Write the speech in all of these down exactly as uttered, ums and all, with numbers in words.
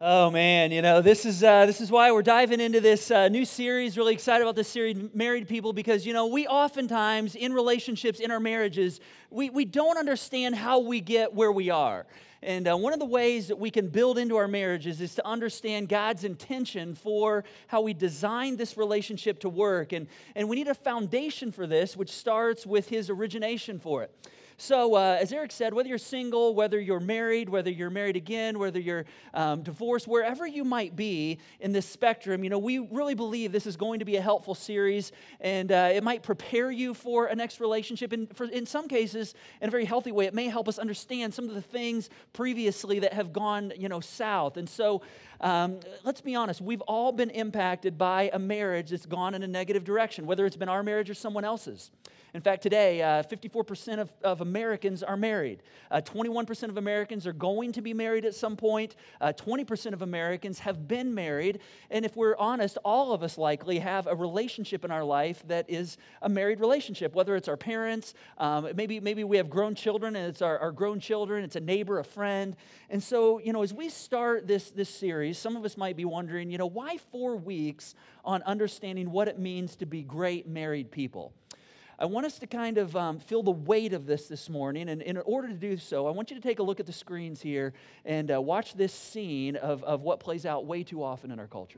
Oh man, you know, this is uh, this is why we're diving into this uh, new series. Really excited about this series, Married People, because, you know, we oftentimes in relationships, in our marriages, we, we don't understand how we get where we are. And uh, one of the ways that we can build into our marriages is to understand God's intention for how we design this relationship to work. And, and we need a foundation for this, which starts with His origination for it. So, uh, as Eric said, whether you're single, whether you're married, whether you're married again, whether you're um, divorced, wherever you might be in this spectrum, you know, we really believe this is going to be a helpful series, and uh, it might prepare you for a next relationship. And for, in some cases, in a very healthy way, it may help us understand some of the things previously that have gone, you know, south. And so, um, let's be honest, we've all been impacted by a marriage that's gone in a negative direction, whether it's been our marriage or someone else's. In fact, today, uh, fifty-four percent of, of Americans are married. Uh, twenty-one percent of Americans are going to be married at some point. Uh, twenty percent of Americans have been married. And if we're honest, all of us likely have a relationship in our life that is a married relationship, whether it's our parents, um, maybe maybe we have grown children and it's our, our grown children, it's a neighbor, a friend. And so, you know, as we start this, this series, some of us might be wondering, you know, why four weeks on understanding what it means to be great married people? I want us to kind of um, feel the weight of this this morning, and in order to do so, I want you to take a look at the screens here and uh, watch this scene of, of what plays out way too often in our culture.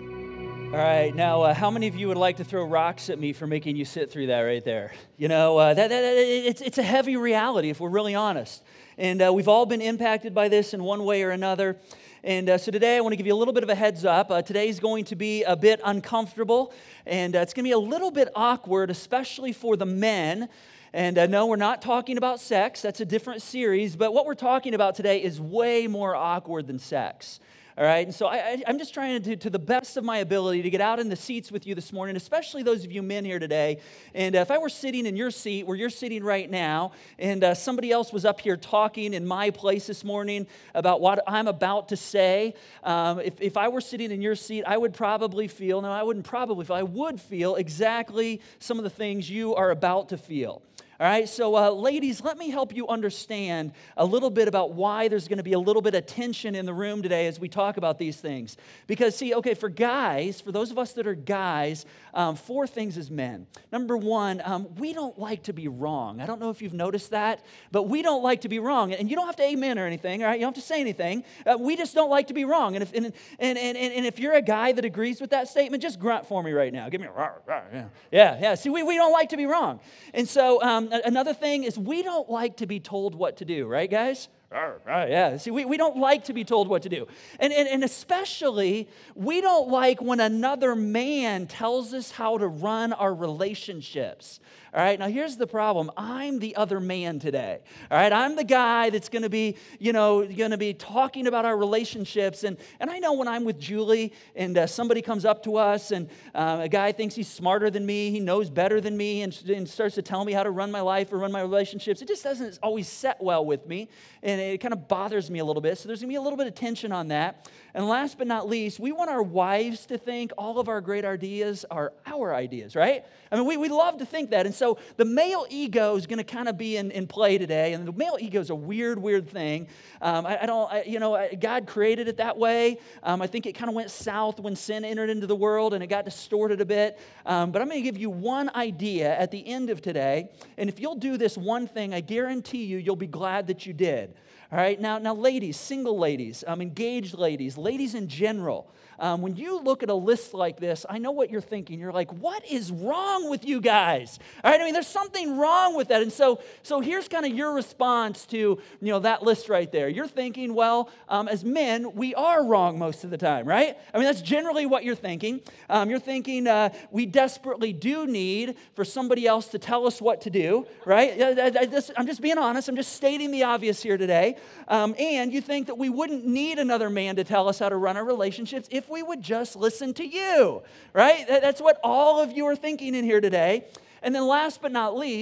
All right, now, uh, how many of you would like to throw rocks at me for making you sit through that right there? You know, uh, that, that, that, it's, it's a heavy reality if we're really honest, and uh, we've all been impacted by this in one way or another. And uh, so today I want to give you a little bit of a heads up. Uh, today's going to be a bit uncomfortable, and uh, it's going to be a little bit awkward, especially for the men. And uh, no, we're not talking about sex. That's a different series. But what we're talking about today is way more awkward than sex. All right, and so I, I, I'm just trying to, to the best of my ability, to get out in the seats with you this morning, especially those of you men here today. And uh, if I were sitting in your seat where you're sitting right now, and uh, somebody else was up here talking in my place this morning about what I'm about to say, um, if, if I were sitting in your seat, I would probably feel, no, I wouldn't probably feel, I would feel exactly some of the things you are about to feel. All right, so uh, ladies, let me help you understand a little bit about why there's going to be a little bit of tension in the room today as we talk about these things. Because, see, okay, for guys, for those of us that are guys, um, four things as men. Number one, um, we don't like to be wrong. I don't know if you've noticed that, but we don't like to be wrong. And you don't have to amen or anything, all right? You don't have to say anything. Uh, we just don't like to be wrong. And if and, and, and, and if you're a guy that agrees with that statement, just grunt for me right now. Give me a rah, rah, yeah. Yeah, yeah. See, we, we don't like to be wrong. And so, um, another thing is we don't like to be told what to do, right, guys? Right, yeah. See, we, we don't like to be told what to do. And, and, and especially, we don't like when another man tells us how to run our relationships. All right, now here's the problem. I'm the other man today. All right, I'm the guy that's going to be, you know, going to be talking about our relationships. And, and I know when I'm with Julie and uh, somebody comes up to us and uh, a guy thinks he's smarter than me, he knows better than me, and, and starts to tell me how to run my life or run my relationships, it just doesn't always set well with me. And it kind of bothers me a little bit. So there's going to be a little bit of tension on that. And last but not least, we want our wives to think all of our great ideas are our ideas, right? I mean, we, we love to think that. And so the male ego is going to kind of be in, in play today. And the male ego is a weird, weird thing. Um, I, I don't, I, you know, I, God created it that way. Um, I think it kind of went south when sin entered into the world and it got distorted a bit. Um, but I'm going to give you one idea at the end of today. And if you'll do this one thing, I guarantee you, you'll be glad that you did. All right, now, now, ladies, single ladies, um, engaged ladies, ladies in general, um, when you look at a list like this, I know what you're thinking. You're like, what is wrong with you guys? All right, I mean, there's something wrong with that. And so, so here's kind of your response to, you know, that list right there. You're thinking, well, um, as men, we are wrong most of the time, right? I mean, that's generally what you're thinking. Um, you're thinking uh, we desperately do need for somebody else to tell us what to do, right? I, I, I just, I'm just being honest. I'm just stating the obvious here today. Um, and you think that we wouldn't need another man to tell us how to run our relationships if we would just listen to you, right? That, that's what all of you are thinking in here today. And then last but not least,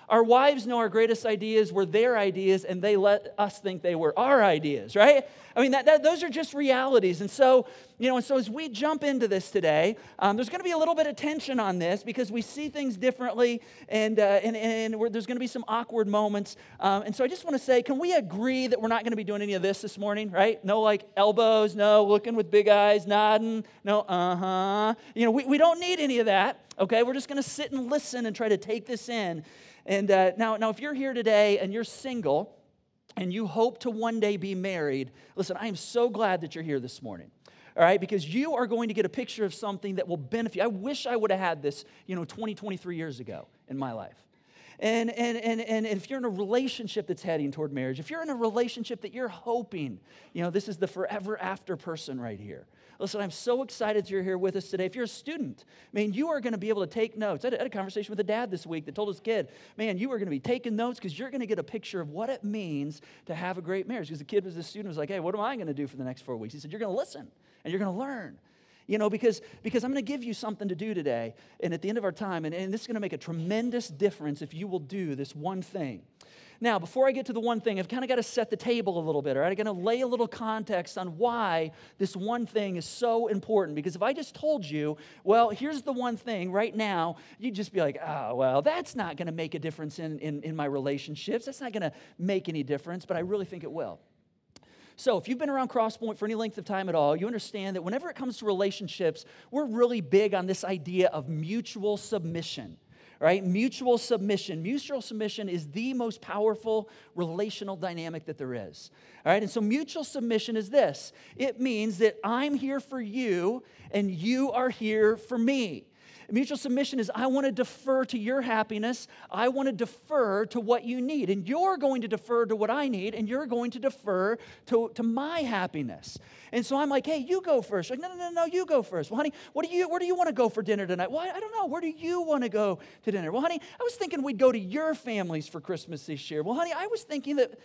Our wives know our greatest ideas were their ideas, and they let us think they were our ideas, right? I mean, that, that, those are just realities. And so, you know, and so as we jump into this today, um, there's going to be a little bit of tension on this because we see things differently, and uh, and, and we're, there's going to be some awkward moments. Um, and so I just want to say, can we agree that we're not going to be doing any of this this morning, right? No, like, elbows, no, looking with big eyes, nodding, no, uh-huh. You know, we, we don't need any of that, okay? We're just going to sit and listen and try to take this in. And uh, now, now, if you're here today and you're single, and you hope to one day be married, listen, I am so glad that you're here this morning, all right? Because you are going to get a picture of something that will benefit you. I wish I would have had this, you know, twenty, twenty-three years ago in my life. And, and, and, and if you're in a relationship that's heading toward marriage, if you're in a relationship that you're hoping, you know, this is the forever after person right here. Listen, I'm so excited that you're here with us today. If you're a student, man, you are going to be able to take notes. I had a conversation with a dad this week that told his kid, man, you are going to be taking notes because you're going to get a picture of what it means to have a great marriage. Because the kid was a student, was like, hey, what am I going to do for the next four weeks? He said, you're going to listen and you're going to learn. You know, because, because I'm going to give you something to do today, and at the end of our time, and, and this is going to make a tremendous difference if you will do this one thing. Now, before I get to the one thing, I've kind of got to set the table a little bit, all right? I'm going to lay a little context on why this one thing is so important, because if I just told you, well, here's the one thing right now, you'd just be like, oh, well, that's not going to make a difference in, in, in my relationships. That's not going to make any difference, but I really think it will. So if you've been around Crosspoint for any length of time at all, you understand that whenever it comes to relationships, we're really big on this idea of mutual submission, right? Mutual submission. Mutual submission is the most powerful relational dynamic that there is, all right? And so mutual submission is this. It means that I'm here for you and you are here for me. Mutual submission is I want to defer to your happiness. I want to defer to what you need. And you're going to defer to what I need, and you're going to defer to, to my happiness. And so I'm like, hey, you go first. Like, no, no, no, no, you go first. Well, honey, what do you, where do you want to go for dinner tonight? Well, I don't know. Where do you want to go to dinner? Well, honey, I was thinking we'd go to your families for Christmas this year. Well, honey, I was thinking that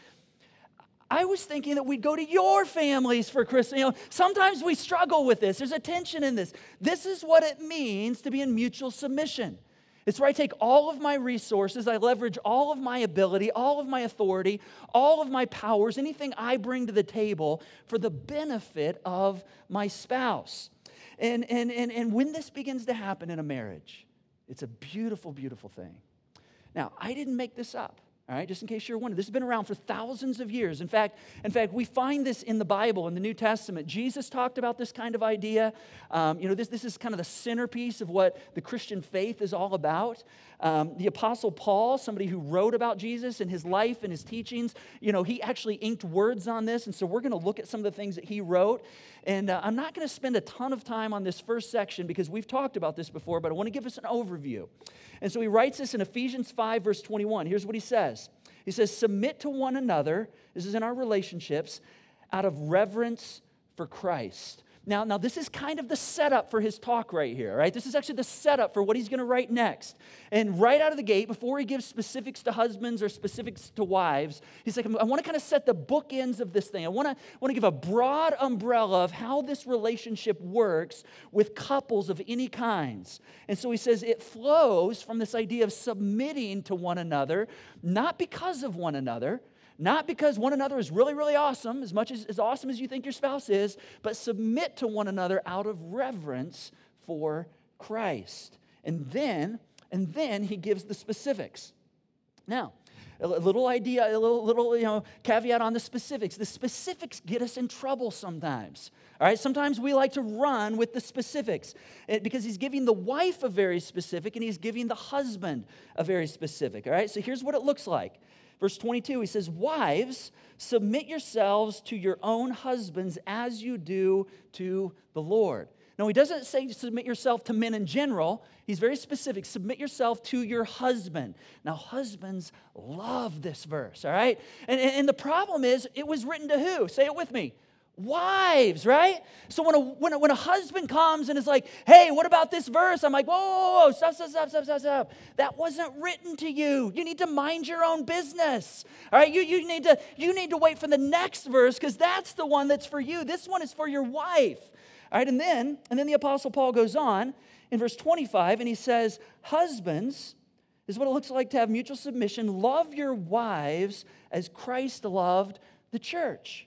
I was thinking that we'd go to your families for Christmas. You know, sometimes we struggle with this. There's a tension in this. This is what it means to be in mutual submission. It's where I take all of my resources, I leverage all of my ability, all of my authority, all of my powers, anything I bring to the table for the benefit of my spouse. And, and, and, and when this begins to happen in a marriage, it's a beautiful, beautiful thing. Now, I didn't make this up. All right, just in case you're wondering, this has been around for thousands of years. In fact, in fact, we find this in the Bible, in the New Testament. Jesus talked about this kind of idea. Um, you know, this, this is kind of the centerpiece of what the Christian faith is all about. Um, the Apostle Paul, somebody who wrote about Jesus and his life and his teachings, you know, he actually inked words on this. And so we're going to look at some of the things that he wrote. And uh, I'm not going to spend a ton of time on this first section because we've talked about this before, but I want to give us an overview. And so he writes this in Ephesians five, verse twenty-one. Here's what he says. He says, submit to one another, this is in our relationships, out of reverence for Christ. Now, now, this is kind of the setup for his talk right here, right? This is actually the setup for what he's going to write next. And right out of the gate, before he gives specifics to husbands or specifics to wives, he's like, I want to kind of set the bookends of this thing. I want to, want to give a broad umbrella of how this relationship works with couples of any kinds. And so he says it flows from this idea of submitting to one another, not because of one another, not because one another is really, really awesome, as much as, as awesome as you think your spouse is, but submit to one another out of reverence for Christ. And then, and then he gives the specifics. Now, a little idea, a little, little you know, caveat on the specifics. The specifics get us in trouble sometimes. All right, sometimes we like to run with the specifics because he's giving the wife a very specific and he's giving the husband a very specific. All right, so here's what it looks like. Verse twenty-two, he says, wives, submit yourselves to your own husbands as you do to the Lord. Now, he doesn't say submit yourself to men in general. He's very specific. Submit yourself to your husband. Now, husbands love this verse, all right? And, and, and the problem is, it was written to who? Say it with me. Wives, right? So when a, when, a, when a husband comes and is like, hey, what about this verse? I'm like, whoa, whoa, whoa, stop, stop, stop, stop, stop, stop. That wasn't written to you. You need to mind your own business. All right, you, you, need, to, you need to wait for the next verse because that's the one that's for you. This one is for your wife. All right, and then, and then the Apostle Paul goes on in verse twenty-five and he says, husbands, This is what it looks like to have mutual submission. Love your wives as Christ loved the church.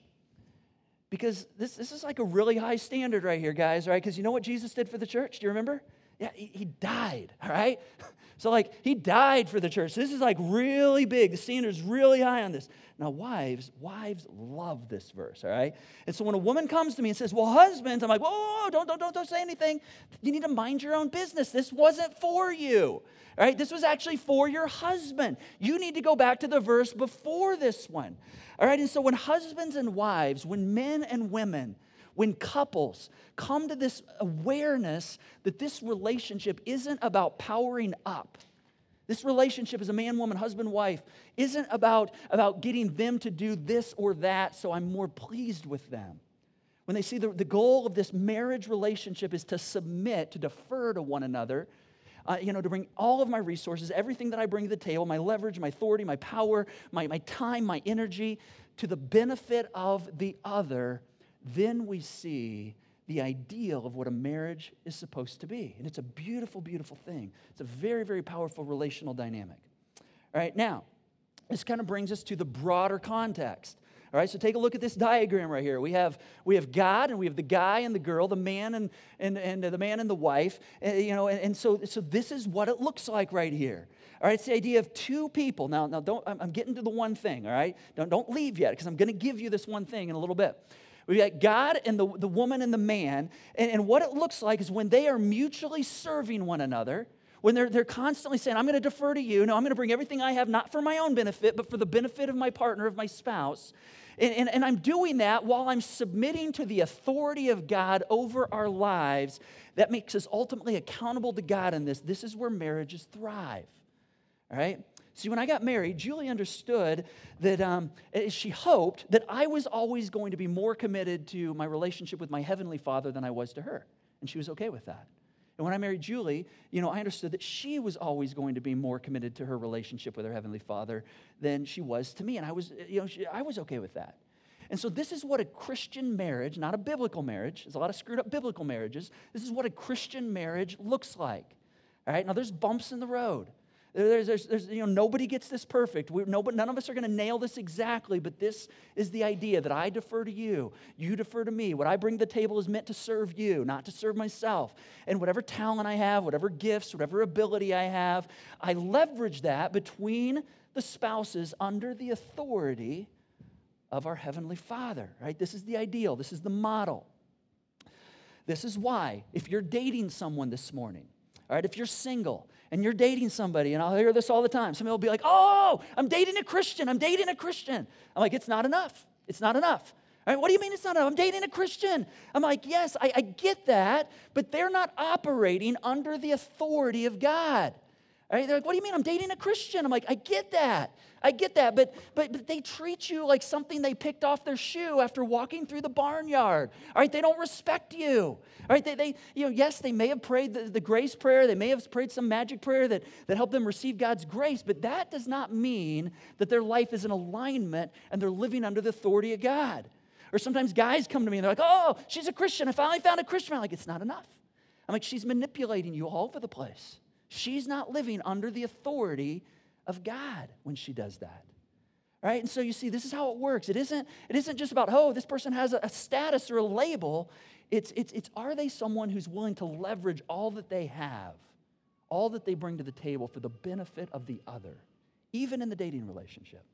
Because this, this is like a really high standard right here, guys, right? Because you know what Jesus did for the church? Do you remember? Yeah, he, he died, all right? So like he died for the church. This is like really big. The standard's really high on this. Now wives, wives love this verse, all right? And so when a woman comes to me and says, well, husbands, I'm like, whoa, whoa, whoa, don't, don't, don't, don't say anything. You need to mind your own business. This wasn't for you, all right? This was actually for your husband. You need to go back to the verse before this one, all right? And so when husbands and wives, when men and women, when couples come to this awareness that this relationship isn't about powering up, this relationship as a man, woman, husband, wife, isn't about, about getting them to do this or that so I'm more pleased with them. When they see the, the goal of this marriage relationship is to submit, to defer to one another, uh, you know, to bring all of my resources, everything that I bring to the table, my leverage, my authority, my power, my, my time, my energy, to the benefit of the other, then we see the ideal of what a marriage is supposed to be. And it's a beautiful, beautiful thing. It's a very, very powerful relational dynamic. All right, now, this kind of brings us to the broader context. All right, so take a look at this diagram right here. We have we have God, and we have the guy and the girl, the man and and, and the man and the wife. Uh, you know, and, and so so this is what it looks like right here. All right, it's the idea of two people. Now, now don't I'm, I'm getting to the one thing. All right, don't don't leave yet because I'm going to give you this one thing in a little bit. We've got God and the, the woman and the man. And, and what it looks like is when they are mutually serving one another, when they're, they're constantly saying, I'm going to defer to you. No, I'm going to bring everything I have, not for my own benefit, but for the benefit of my partner, of my spouse. And, and, and I'm doing that while I'm submitting to the authority of God over our lives. That makes us ultimately accountable to God in this. This is where marriages thrive. All right? See, when I got married, Julie understood that um, she hoped that I was always going to be more committed to my relationship with my Heavenly Father than I was to her. And she was okay with that. And when I married Julie, you know, I understood that she was always going to be more committed to her relationship with her Heavenly Father than she was to me. And I was, you know, she, I was okay with that. And so this is what a Christian marriage, not a biblical marriage, there's a lot of screwed up biblical marriages. This is what a Christian marriage looks like. All right, now there's bumps in the road. There's, there's, there's, you know, nobody gets this perfect. We, nobody, none of us are going to nail this exactly, but this is the idea that I defer to you. You defer to me. What I bring to the table is meant to serve you, not to serve myself. And whatever talent I have, whatever gifts, whatever ability I have, I leverage that between the spouses under the authority of our Heavenly Father, right? This is the ideal. This is the model. This is why, if you're dating someone this morning, all right, if you're single and you're dating somebody, and I'll hear this all the time, somebody will be like, oh, I'm dating a Christian, I'm dating a Christian. I'm like, it's not enough. It's not enough. All right, what do you mean it's not enough? I'm dating a Christian. I'm like, yes, I, I get that, but they're not operating under the authority of God. All right, they're like, what do you mean? I'm dating a Christian. I'm like, I get that. I get that, but, but but they treat you like something they picked off their shoe after walking through the barnyard. All right, they don't respect you. All right, they, they you know, yes, they may have prayed the, the grace prayer. They may have prayed some magic prayer that, that helped them receive God's grace, but that does not mean that their life is in alignment and they're living under the authority of God. Or sometimes guys come to me and they're like, oh, she's a Christian. I finally found a Christian. I'm like, it's not enough. I'm like, she's manipulating you all over the place. She's not living under the authority of God when she does that. Right? And so you see, this is how it works. It isn't, it isn't just about, oh, this person has a, a status or a label. It's, it's, it's, are they someone who's willing to leverage all that they have, all that they bring to the table for the benefit of the other, even in the dating relationship?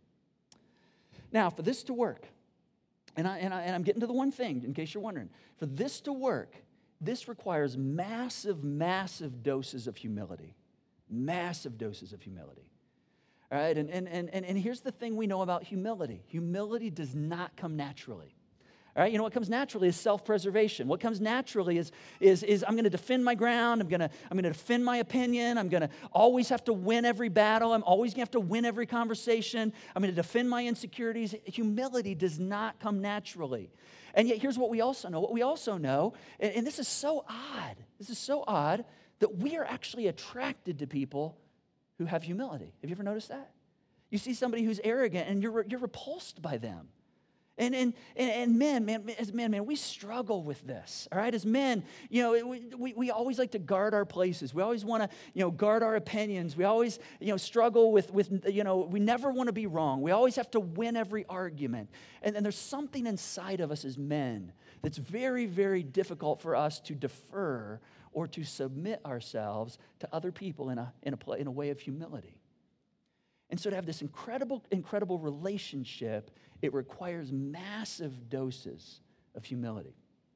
Now, for this to work, and, I, and, I, and I'm getting to the one thing, in case you're wondering, for this to work, this requires massive, massive doses of humility. Massive doses of humility. All right, and, and, and, and here's the thing we know about humility. Humility does not come naturally. All right, you know what comes naturally is self-preservation. What comes naturally is, is, is I'm going to defend my ground. I'm going to I'm going to defend my opinion. I'm going to always have to win every battle. I'm always going to have to win every conversation. I'm going to defend my insecurities. Humility does not come naturally. And yet here's what we also know. What we also know, and, and this is so odd. This is so odd that we are actually attracted to people who have humility. Have you ever noticed that? You see somebody who's arrogant and you're, you're repulsed by them. And, and, and, and men, man, as men, man, we struggle with this, all right? As men, you know, we, we, we always like to guard our places. We always want to, you know, guard our opinions. We always, you know, struggle with, with you know, we never want to be wrong. We always have to win every argument. And, and there's something inside of us as men that's very, very difficult for us to defer or to submit ourselves to other people in a, in a, in a way of humility. And so to have this incredible, incredible relationship, it requires massive doses of humility.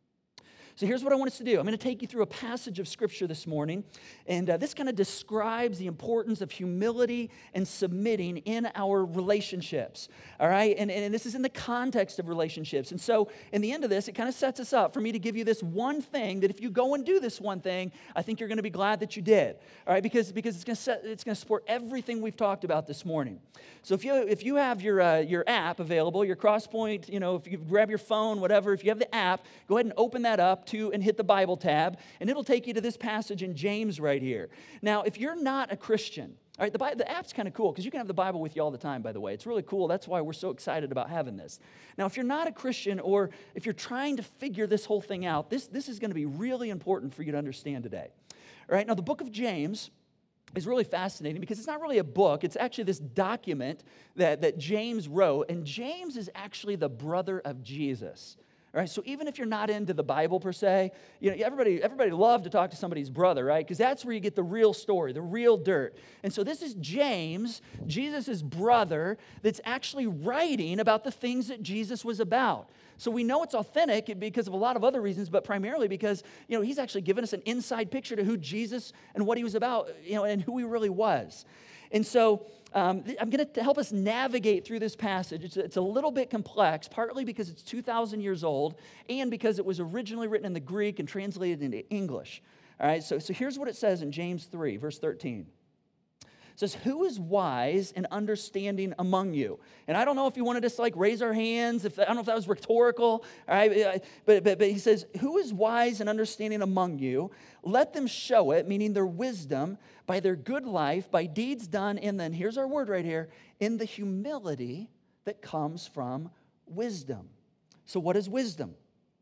So here's what I want us to do. I'm going to take you through a passage of Scripture this morning, and uh, this kind of describes the importance of humility and submitting in our relationships, all right? And, and this is in the context of relationships. And so in the end of this, it kind of sets us up for me to give you this one thing that if you go and do this one thing, I think you're going to be glad that you did, all right? Because, because it's going to set, it's going to support everything we've talked about this morning. So if you if you have your uh, your app available, your Crosspoint, you know, if you grab your phone, whatever, if you have the app, go ahead and open that up to and hit the Bible tab, and it'll take you to this passage in James right here. Now, if you're not a Christian, all right, the, the app's kind of cool because you can have the Bible with you all the time, by the way. It's really cool. That's why we're so excited about having this. Now, if you're not a Christian or if you're trying to figure this whole thing out, this, this is going to be really important for you to understand today. All right, now the book of James is really fascinating because it's not really a book. It's actually this document that, that James wrote, and James is actually the brother of Jesus. All right, so even if you're not into the Bible per se, you know, everybody, everybody loves to talk to somebody's brother, right? Because that's where you get the real story, the real dirt. And so this is James, Jesus' brother, that's actually writing about the things that Jesus was about. So we know it's authentic because of a lot of other reasons, but primarily because, you know, he's actually given us an inside picture to who Jesus and what he was about, you know, and who he really was. And so um, I'm going to help us navigate through this passage. It's, it's a little bit complex, partly because it's two thousand years old and because it was originally written in the Greek and translated into English. All right, so, so here's what it says in James three, verse thirteen. It says, who is wise and understanding among you? And I don't know if you wanted us to like raise our hands. If I don't know if that was rhetorical. All right, but, but, but he says, who is wise and understanding among you? Let them show it, meaning their wisdom, by their good life, by deeds done in, then here's our word right here, in the humility that comes from wisdom. So what is wisdom?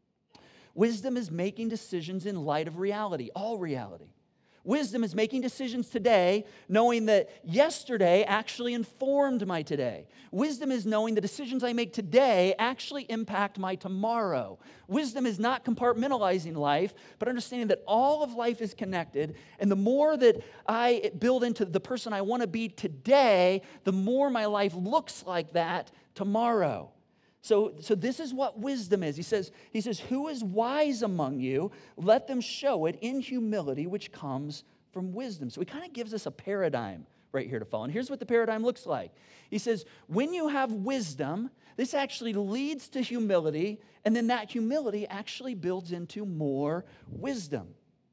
Wisdom is making decisions in light of reality, all reality. Wisdom is making decisions today, knowing that yesterday actually informed my today. Wisdom is knowing the decisions I make today actually impact my tomorrow. Wisdom is not compartmentalizing life, but understanding that all of life is connected, and the more that I build into the person I want to be today, the more my life looks like that tomorrow. So, so this is what wisdom is. He says, he says, who is wise among you? Let them show it in humility, which comes from wisdom. So he kind of gives us a paradigm right here to follow. And here's what the paradigm looks like. He says, when you have wisdom, this actually leads to humility, and then that humility actually builds into more wisdom.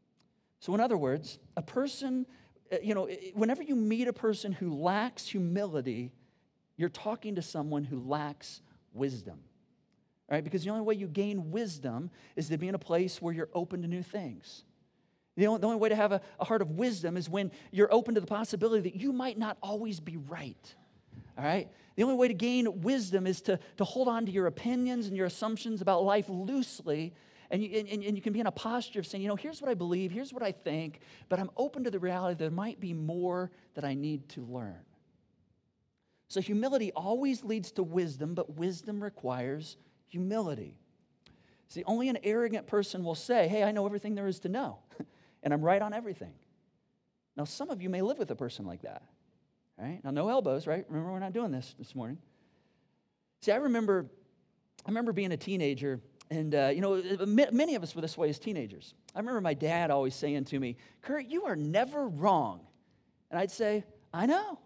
So in other words, a person, you know, whenever you meet a person who lacks humility, you're talking to someone who lacks wisdom, right? Because the only way you gain wisdom is to be in a place where you're open to new things. The only, the only way to have a, a heart of wisdom is when you're open to the possibility that you might not always be right, all right? The only way to gain wisdom is to, to hold on to your opinions and your assumptions about life loosely, and you, and, and you can be in a posture of saying, you know, here's what I believe, here's what I think, but I'm open to the reality that there might be more that I need to learn. So humility always leads to wisdom, but wisdom requires humility. See, only an arrogant person will say, hey, I know everything there is to know, and I'm right on everything. Now, some of you may live with a person like that, right? Now, no elbows, right? Remember, we're not doing this this morning. See, I remember, I remember being a teenager, and, uh, you know, many of us were this way as teenagers. I remember my dad always saying to me, Kurt, you are never wrong. And I'd say, I know.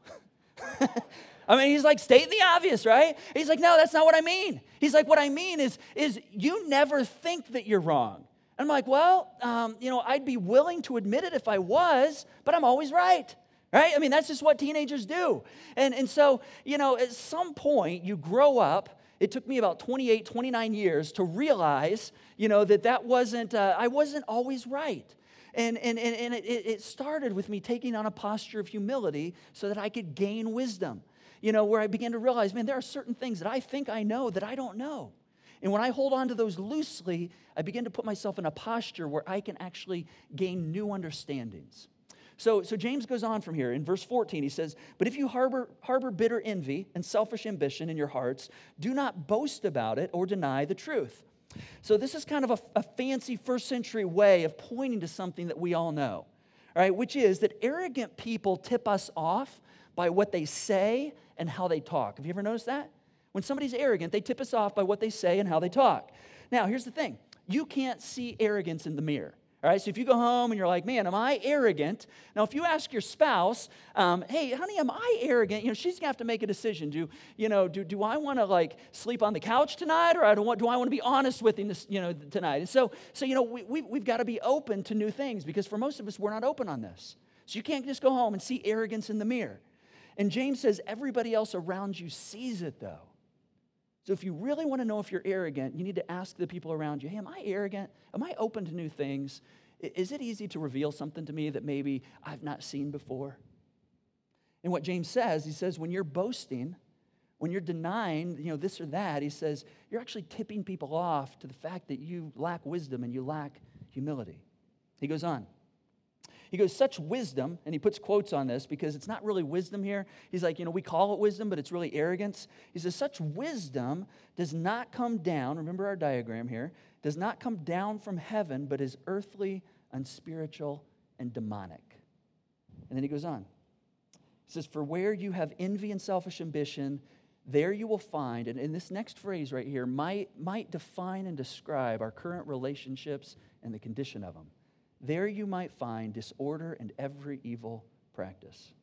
I mean, he's like stating the obvious, right? He's like, no, that's not what I mean. He's like, what I mean is, is you never think that you're wrong. And I'm like, well, um, you know, I'd be willing to admit it if I was, but I'm always right, right? I mean, that's just what teenagers do. And, and so, you know, at some point you grow up. It took me about twenty-eight, twenty-nine years to realize, you know, that that wasn't, uh, I wasn't always right. And, and, and, and it, it started with me taking on a posture of humility so that I could gain wisdom. you know, where I began to realize, man, there are certain things that I think I know that I don't know. And when I hold on to those loosely, I begin to put myself in a posture where I can actually gain new understandings. So, so James goes on from here. In verse fourteen, he says, "But if you harbor, harbor bitter envy and selfish ambition in your hearts, do not boast about it or deny the truth." So this is kind of a, a fancy first century way of pointing to something that we all know, all right, which is that arrogant people tip us off by what they say and how they talk. Have you ever noticed that? When somebody's arrogant, they tip us off by what they say and how they talk. Now, here's the thing. You can't see arrogance in the mirror. All right, so if you go home and you're like, man, am I arrogant? Now, if you ask your spouse, um, hey, honey, am I arrogant? You know, she's going to have to make a decision. Do, you know, do, do I want to, like, sleep on the couch tonight, or I don't want, do I want to be honest with him this, you know, tonight? And so, so you know, we, we, we've got to be open to new things, because for most of us, we're not open on this. So you can't just go home and see arrogance in the mirror. And James says everybody else around you sees it, though. So if you really want to know if you're arrogant, you need to ask the people around you, hey, am I arrogant? Am I open to new things? Is it easy to reveal something to me that maybe I've not seen before? And what James says, he says, when you're boasting, when you're denying, you know, this or that, he says, you're actually tipping people off to the fact that you lack wisdom and you lack humility. He goes on. He goes, such wisdom, and he puts quotes on this because it's not really wisdom here. He's like, you know, we call it wisdom, but it's really arrogance. He says, such wisdom does not come down, remember our diagram here, does not come down from heaven, but is earthly, unspiritual, and demonic. And then he goes on. He says, for where you have envy and selfish ambition, there you will find, and in this next phrase right here, might, might define and describe our current relationships and the condition of them. There you might find disorder and every evil practice.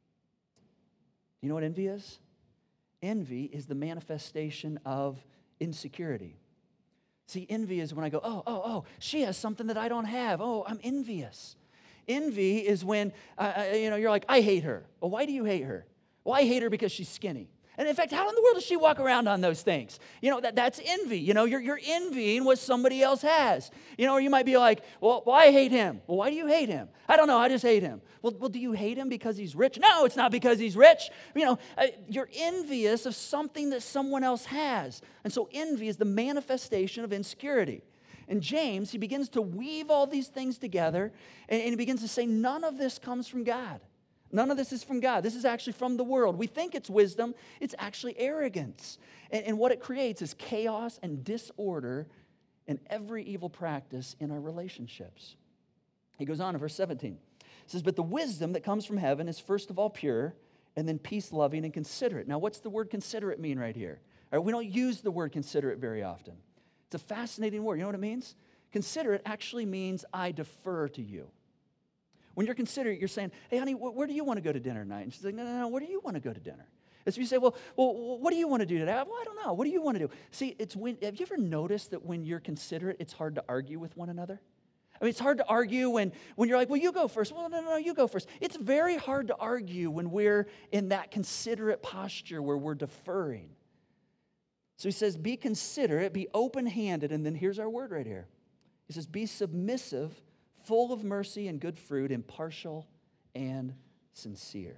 You know what envy is? Envy is the manifestation of insecurity. See, envy is when I go, oh, oh, oh, she has something that I don't have. Oh, I'm envious. Envy is when, uh, you know, you're like, I hate her. Well, why do you hate her? Well, I hate her because she's skinny. And in fact, how in the world does she walk around on those things? You know, that, that's envy. You know, you're, you're envying what somebody else has. You know, or you might be like, well, well, I hate him. Well, why do you hate him? I don't know, I just hate him. Well, well, do you hate him because he's rich? No, it's not because he's rich. You know, uh, you're envious of something that someone else has. And so envy is the manifestation of insecurity. And James, he begins to weave all these things together, and, and he begins to say, none of this comes from God. None of this is from God. This is actually from the world. We think it's wisdom. It's actually arrogance. And, and what it creates is chaos and disorder and every evil practice in our relationships. He goes on in verse seventeen. He says, but the wisdom that comes from heaven is first of all pure, and then peace-loving and considerate. Now, what's the word considerate mean right here? All right, we don't use the word considerate very often. It's a fascinating word. You know what it means? Considerate actually means I defer to you. When you're considerate, you're saying, hey, honey, wh- where do you want to go to dinner tonight? And she's like, no, no, no, where do you want to go to dinner? And so you say, well, well, what do you want to do today? Well, I don't know. What do you want to do? See, it's when, have you ever noticed that when you're considerate, it's hard to argue with one another? I mean, it's hard to argue when, when you're like, well, you go first. Well, no, no, no, you go first. It's very hard to argue when we're in that considerate posture where we're deferring. So he says, be considerate, be open-handed, and then here's our word right here. He says, be submissive, full of mercy and good fruit, impartial and sincere.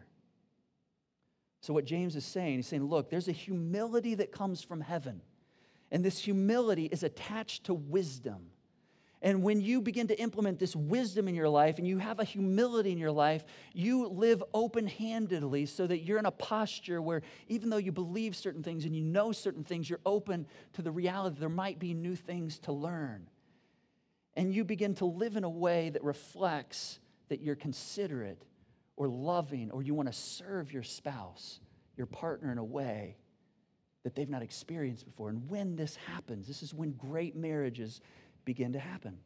So what James is saying, he's saying, look, there's a humility that comes from heaven. And this humility is attached to wisdom. And when you begin to implement this wisdom in your life and you have a humility in your life, you live open-handedly so that you're in a posture where even though you believe certain things and you know certain things, you're open to the reality that there might be new things to learn. And you begin to live in a way that reflects that you're considerate or loving, or you want to serve your spouse, your partner, in a way that they've not experienced before. And when this happens, this is when great marriages begin to happen.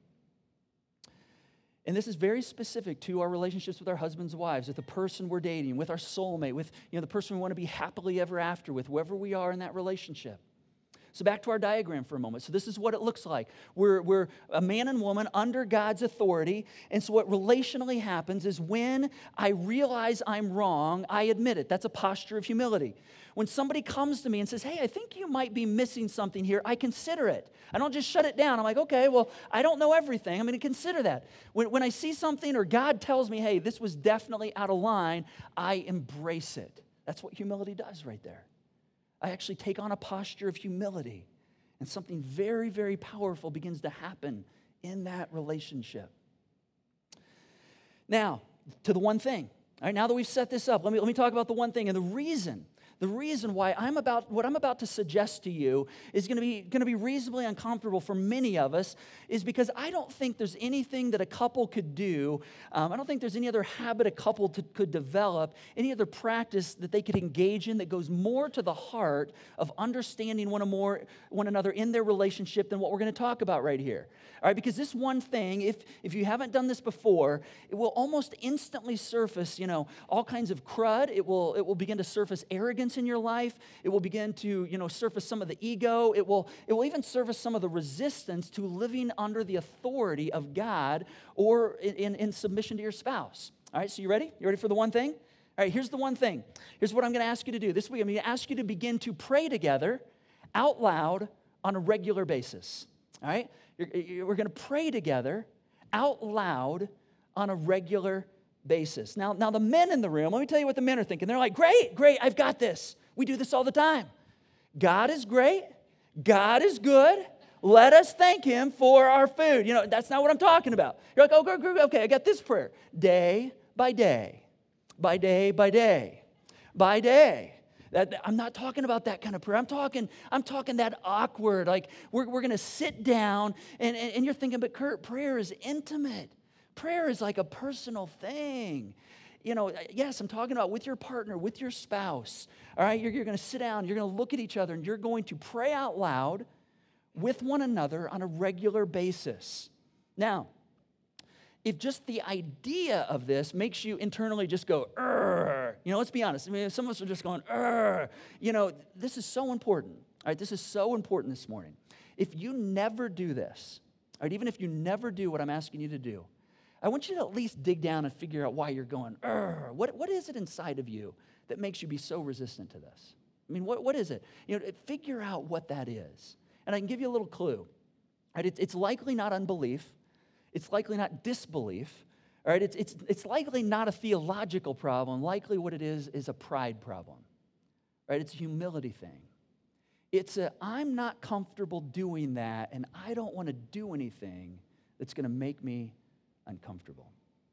And this is very specific to our relationships with our husbands and wives, with the person we're dating, with our soulmate, with you know the person we want to be happily ever after with, whoever we are in that relationship. So back to our diagram for a moment. So this is what it looks like. We're, we're a man and woman under God's authority. And so what relationally happens is when I realize I'm wrong, I admit it. That's a posture of humility. When somebody comes to me and says, hey, I think you might be missing something here, I consider it. I don't just shut it down. I'm like, okay, well, I don't know everything. I'm going to consider that. When, when I see something or God tells me, hey, this was definitely out of line, I embrace it. That's what humility does right there. I actually take on a posture of humility, and something very, very powerful begins to happen in that relationship. Now, to the one thing. All right, now that we've set this up, let me, let me talk about the one thing. And the reason, the reason why I'm about, what I'm about to suggest to you is going to be going to be reasonably uncomfortable for many of us, is because I don't think there's anything that a couple could do. Um, I don't think there's any other habit a couple to, could develop, any other practice that they could engage in that goes more to the heart of understanding one, or more, one another in their relationship than what we're going to talk about right here. All right, because this one thing, if, if you haven't done this before, it will almost instantly surface, you know, all kinds of crud. It will, it will begin to surface arrogance in your life. It will begin to, you know, surface some of the ego. It will, it will even surface some of the resistance to living under the authority of God or in, in, in submission to your spouse. All right, so you ready? You ready for the one thing? All right, here's the one thing. Here's what I'm going to ask you to do. This week, I'm going to ask you to begin to pray together out loud on a regular basis. All right? You're, we're going to pray together out loud on a regular basis. Now, now, the men in the room, let me tell you what the men are thinking. They're like, great, great, I've got this. We do this all the time. God is great. God is good. Let us thank him for our food. You know, that's not what I'm talking about. You're like, oh, okay, I got this prayer. Day by day, by day by day, by day. That, I'm not talking about that kind of prayer. I'm talking, I'm talking that awkward, like we're, we're going to sit down, and, and, and you're thinking, but Kurt, prayer is intimate. Prayer is like a personal thing. You know, yes, I'm talking about with your partner, with your spouse. All right, you're, you're going to sit down, you're going to look at each other, and you're going to pray out loud with one another on a regular basis. Now, if just the idea of this makes you internally just go, Urgh, you know, let's be honest. I mean, some of us are just going, Urgh. You know, this is so important. All right, this is so important this morning. If you never do this, all right, even if you never do what I'm asking you to do, I want you to at least dig down and figure out why you're going, Urgh. What, what is it inside of you that makes you be so resistant to this? I mean, what, what is it? You know, figure out what that is. And I can give you a little clue. All right, it, it's likely not unbelief. It's likely not disbelief, all right? It's, it's, it's likely not a theological problem. Likely what it is is a pride problem, right? It's a humility thing. It's a, I'm not comfortable doing that, and I don't want to do anything that's going to make me uncomfortable.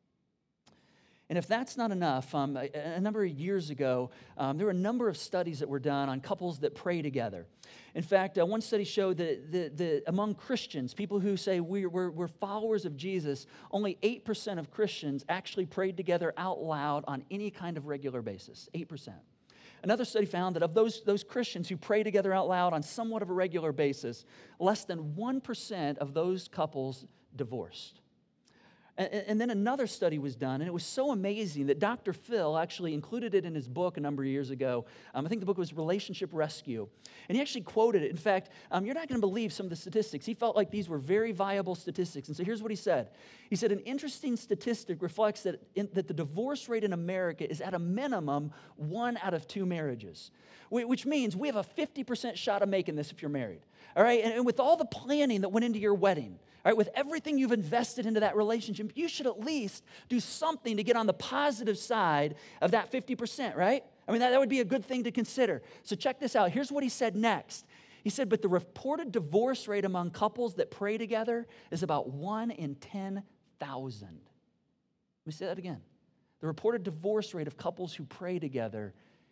And if that's not enough, um, a, a number of years ago, um, there were a number of studies that were done on couples that pray together. In fact, uh, one study showed that the, the, among Christians, people who say we're, we're, we're followers of Jesus, only eight percent of Christians actually prayed together out loud on any kind of regular basis, eight percent. Another study found that of those, those Christians who pray together out loud on somewhat of a regular basis, less than one percent of those couples divorced. And then another study was done, and it was so amazing that Doctor Phil actually included it in his book a number of years ago. Um, I think the book was Relationship Rescue. And he actually quoted it. In fact, um, you're not going to believe some of the statistics. He felt like these were very viable statistics. And so here's what he said. He said, an interesting statistic reflects that, in, that the divorce rate in America is at a minimum one out of two marriages, which means we have a fifty percent shot of making this if you're married. All right, and, and with all the planning that went into your wedding, all right, with everything you've invested into that relationship, you should at least do something to get on the positive side of that fifty percent, right? I mean, that, that would be a good thing to consider. So check this out. Here's what he said next. He said, but the reported divorce rate among couples that pray together is about one in ten thousand. Let me say that again. The reported divorce rate of couples who pray together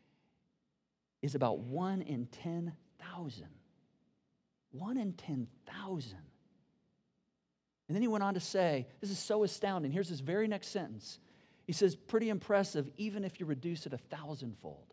is about one in ten thousand. one in ten thousand. And then he went on to say, this is so astounding. Here's this very next sentence. He says, pretty impressive, even if you reduce it a thousandfold.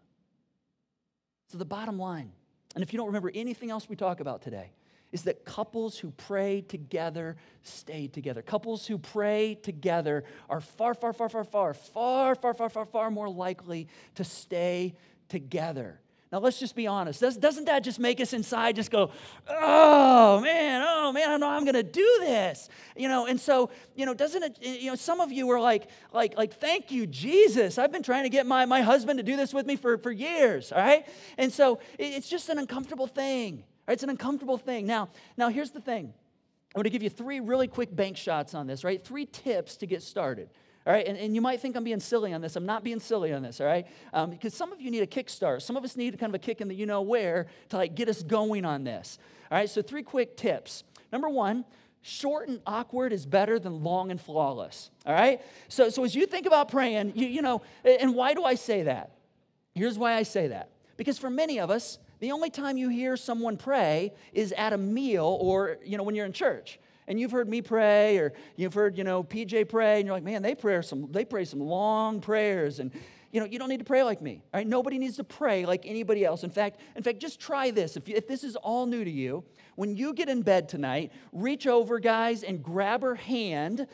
So the bottom line, and if you don't remember anything else we talk about today, is that couples who pray together stay together. Couples who pray together are far, far, far, far, far, far, far, far, far, far more likely to stay together. Now, let's just be honest. Doesn't that just make us inside just go, oh, man, oh, man, I know I'm going to do this. You know, and so, you know, doesn't it, you know, some of you are like, like, like, thank you, Jesus. I've been trying to get my, my husband to do this with me for, for years, all right? And so it's just an uncomfortable thing. Right? It's an uncomfortable thing. Now, now, here's the thing. I'm going to give you three really quick bank shots on this, right? Three tips to get started. All right, and, and you might think I'm being silly on this. I'm not being silly on this, all right? Um, because some of you need a kickstart. Some of us need kind of a kick in the you-know-where to like get us going on this. All right, so three quick tips. Number one, short and awkward is better than long and flawless, all right? So, so as you think about praying, you, you know, and why do I say that? Here's why I say that. Because for many of us, the only time you hear someone pray is at a meal or, you know, when you're in church. And you've heard me pray, or you've heard, you know, P J pray, and you're like, man, they pray some, they pray some long prayers, and you know, you don't need to pray like me. All right, nobody needs to pray like anybody else. In fact, in fact, just try this. If, you, if this is all new to you, when you get in bed tonight, reach over, guys, and grab her hand.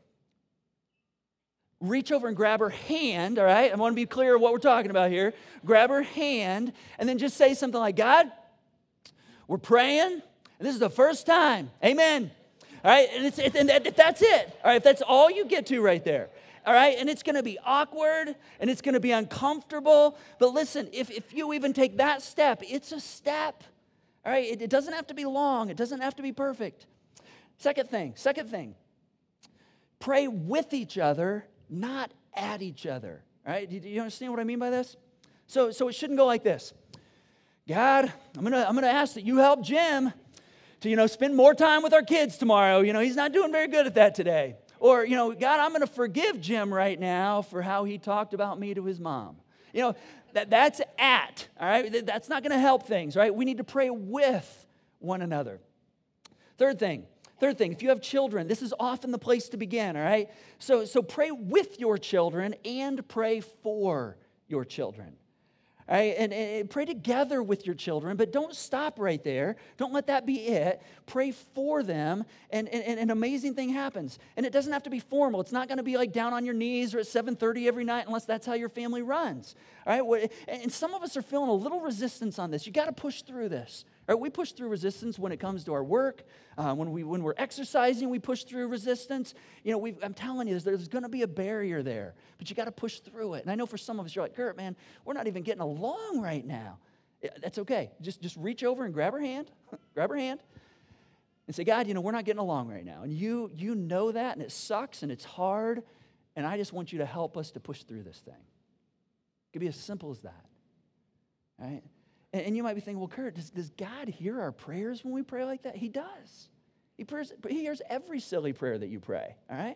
Reach over and grab her hand. All right, I want to be clear what we're talking about here. Grab her hand, and then just say something like, God, we're praying, and this is the first time. Amen. All right, and, it's, it, and that, that's it. All right, if that's all you get to right there. All right, and it's going to be awkward, and it's going to be uncomfortable. But listen, if, if you even take that step, it's a step. All right, it, it doesn't have to be long. It doesn't have to be perfect. Second thing, second thing. Pray with each other, not at each other. All right, do you understand what I mean by this? So, so it shouldn't go like this. God, I'm going to I'm going to ask that you help Jim to, you know, spend more time with our kids tomorrow. You know, he's not doing very good at that today. Or, you know, God, I'm going to forgive Jim right now for how he talked about me to his mom. You know, that, that's at, all right? That's not going to help things, right? We need to pray with one another. Third thing, third thing, if you have children, this is often the place to begin, all right? So, so pray with your children and pray for your children. All right, and, and pray together with your children, but don't stop right there. Don't let that be it. Pray for them, and, and, and an amazing thing happens. And it doesn't have to be formal. It's not going to be like down on your knees or at seven thirty every night unless that's how your family runs. All right, and some of us are feeling a little resistance on this. You got to push through this. All right, we push through resistance when it comes to our work. Uh, when, we, when we're exercising, we push through resistance. You know, we've, I'm telling you, there's, there's going to be a barrier there, but you got to push through it. And I know for some of us, you're like, Kurt, man, we're not even getting along right now. Yeah, that's okay. Just, just reach over and grab her hand, grab her hand, and say, God, you know, we're not getting along right now. And you, you know that, and it sucks, and it's hard, and I just want you to help us to push through this thing. It could be as simple as that, all right? And you might be thinking, well, Kurt, does, does God hear our prayers when we pray like that? He does. He, prayers, he hears every silly prayer that you pray, all right?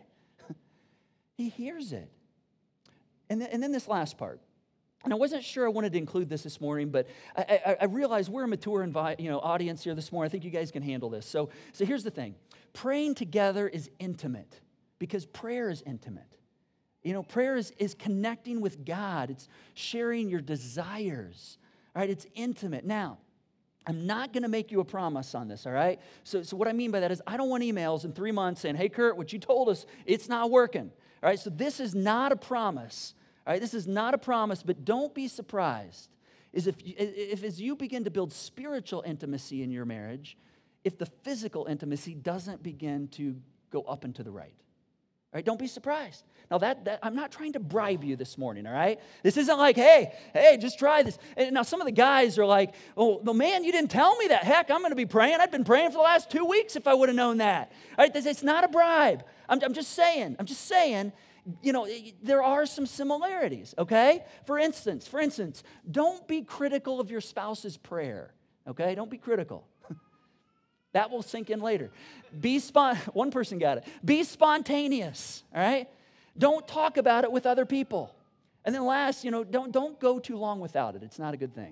He hears it. And then, and then this last part. And I wasn't sure I wanted to include this this morning, but I, I, I realized we're a mature invi- you know, audience here this morning. I think you guys can handle this. So, so here's the thing. Praying together is intimate because prayer is intimate. You know, prayer is, is connecting with God. It's sharing your desires. All right, it's intimate. Now, I'm not going to make you a promise on this, all right? So, so what I mean by that is I don't want emails in three months saying, hey, Kurt, what you told us, it's not working. All right, so this is not a promise. All right, this is not a promise, but don't be surprised is if, if as you begin to build spiritual intimacy in your marriage, if the physical intimacy doesn't begin to go up and to the right. All right, don't be surprised. Now, that, that I'm not trying to bribe you this morning, all right? This isn't like, hey, hey, just try this. And now, some of the guys are like, oh, well, man, you didn't tell me that. Heck, I'm going to be praying. I've been praying for the last two weeks if I would have known that. All right, it's not a bribe. I'm, I'm just saying, I'm just saying, you know, there are some similarities, okay? For instance, for instance, don't be critical of your spouse's prayer, okay? Don't be critical. That will sink in later. Be spon- One person got it. Be spontaneous, all right? Don't talk about it with other people. And then last, you know, don't, don't go too long without it. It's not a good thing.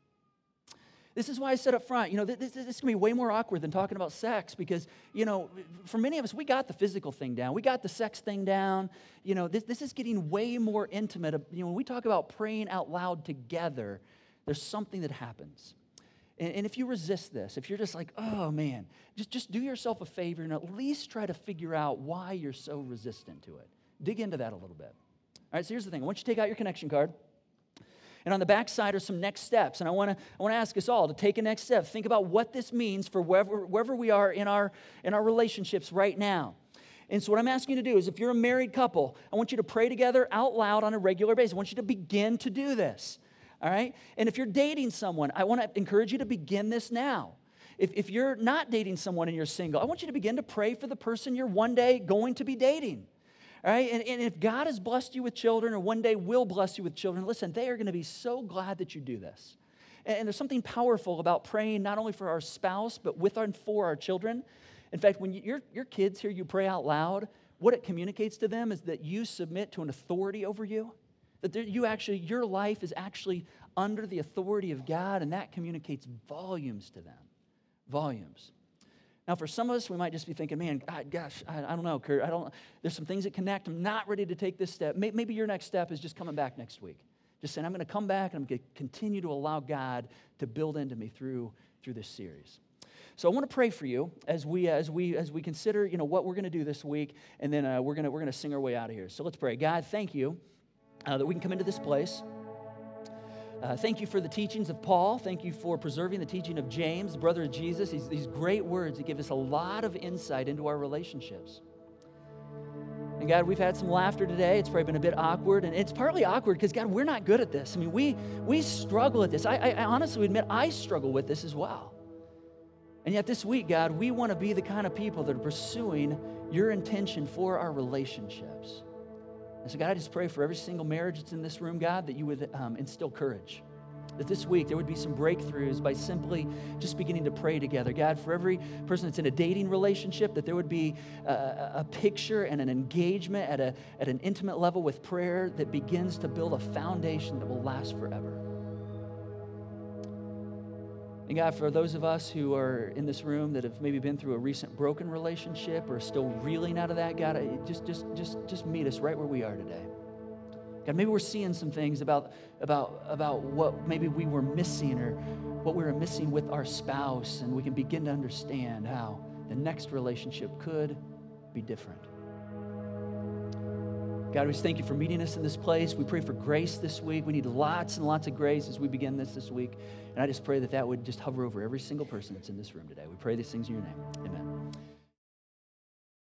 This is why I said up front, you know, this, this, this is going to be way more awkward than talking about sex because, you know, for many of us, we got the physical thing down. We got the sex thing down. You know, this, this is getting way more intimate. You know, when we talk about praying out loud together, there's something that happens. And, and if you resist this, if you're just like, oh, man, just, just do yourself a favor and at least try to figure out why you're so resistant to it. Dig into that a little bit. All right, so here's the thing. I want you to take out your connection card. And on the back side are some next steps. And I want to I want to ask us all to take a next step. Think about what this means for wherever, wherever we are in our, in our relationships right now. And so what I'm asking you to do is if you're a married couple, I want you to pray together out loud on a regular basis. I want you to begin to do this. All right? And if you're dating someone, I want to encourage you to begin this now. If, if you're not dating someone and you're single, I want you to begin to pray for the person you're one day going to be dating. All right, and, and if God has blessed you with children or one day will bless you with children, listen, they are going to be so glad that you do this. And, and there's something powerful about praying not only for our spouse, but with and for our children. In fact, when you, your, your kids hear you pray out loud, what it communicates to them is that you submit to an authority over you, that there, you actually, your life is actually under the authority of God, and that communicates volumes to them, volumes. Now, for some of us, we might just be thinking, man, God, gosh, I, I don't know, Kurt. I don't. There's some things that connect. I'm not ready to take this step. Maybe, maybe your next step is just coming back next week. Just saying, I'm going to come back, and I'm going to continue to allow God to build into me through, through this series. So I want to pray for you as we as we as we consider, you know, what we're going to do this week, and then uh, we're gonna we're gonna sing our way out of here. So let's pray. God, thank you uh, that we can come into this place. Uh, thank you for the teachings of Paul. Thank you for preserving the teaching of James, the brother of Jesus. These, these great words that give us a lot of insight into our relationships. And God, we've had some laughter today. It's probably been a bit awkward. And it's partly awkward because, God, we're not good at this. I mean, we we struggle at this. I, I, I honestly admit I struggle with this as well. And yet this week, God, we want to be the kind of people that are pursuing your intention for our relationships. And so, God, I just pray for every single marriage that's in this room, God, that you would um, instill courage. That this week there would be some breakthroughs by simply just beginning to pray together. God, for every person that's in a dating relationship, that there would be a, a picture and an engagement at, a, at an intimate level with prayer that begins to build a foundation that will last forever. And God, for those of us who are in this room that have maybe been through a recent broken relationship or still reeling out of that, God, just, just, just, just meet us right where we are today. God, maybe we're seeing some things about, about, about what maybe we were missing or what we were missing with our spouse, and we can begin to understand how the next relationship could be different. God, we just thank you for meeting us in this place. We pray for grace this week. We need lots and lots of grace as we begin this this week. And I just pray that that would just hover over every single person that's in this room today. We pray these things in your name. Amen.